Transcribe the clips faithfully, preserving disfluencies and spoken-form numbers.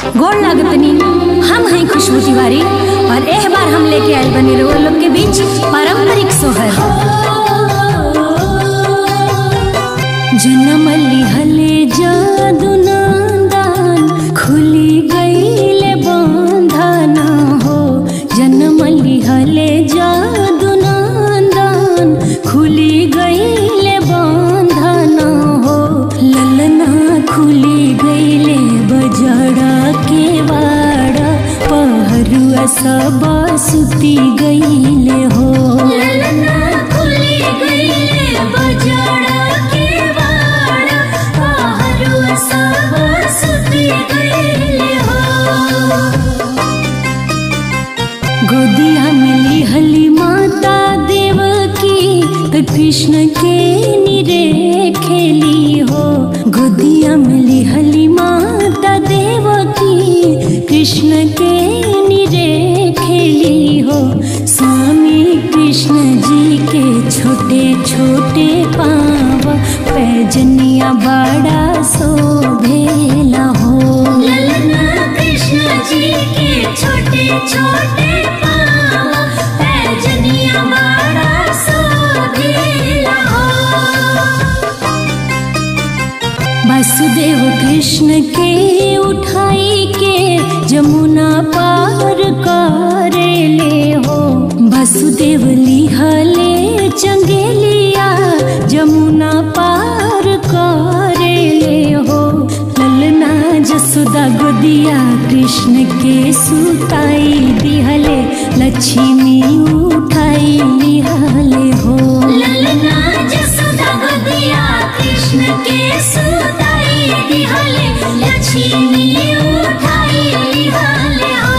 गोड़ लागतनी। हम हैं खुशबू तिवारी और एह बार हम लेके आए बनी रहो लोग के बीच पारंपरिक सोहर। जनम लिहले जादू नादान खुली गईले बंधन हो। जनम लिहले जादू नादान खुली गईले बंधन हो। ललना खुली गईले बजड़ा के वाड़ा पहरुआ सब सुती गईले हो। ललना खुली गईले बजड़ा के वाड़ा पहरुआ सब सुती गईले हो। गोदिया में लिहली माता देवकी तो कृष्ण के निरे खेली हो। गोदिया में लिहली माता देवकी कृष्ण के निरे खेली हो। स्वामी कृष्ण जी के छोटे छोटे पाँव पैजनिया बड़ा शोभेला हो। ललना कृष्ण जी के छोटे छोटे पाँव पैजनिया बड़ा शोभेला हो। वासुदेव कृष्ण के उठाई के जमुना पार करेले हो। वासुदेव लिहले चंगेलिया जमुना पार करेले हो। ललना जसोदा गोदिया कृष्ण के सुताई दिहले लक्ष्मी उठाई लिहले हो। ललना जसोदा गोदिया कृष्ण के सुताई दिहले लक्ष्मी उठाई लिहले हो।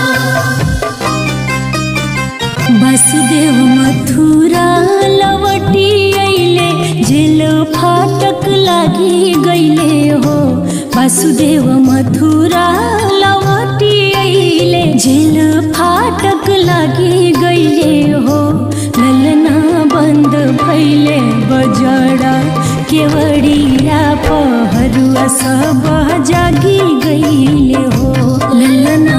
वासुदेव मथुरा लवटी अइले जेल फाटक लागी गईले हो। वासुदेव मथुरा लवटी अइले जेल फाटक लागी गईले हो। ललना बंद भइले बजड़ा केवड़िया पहरुआ सब जागी गईले हो। ललना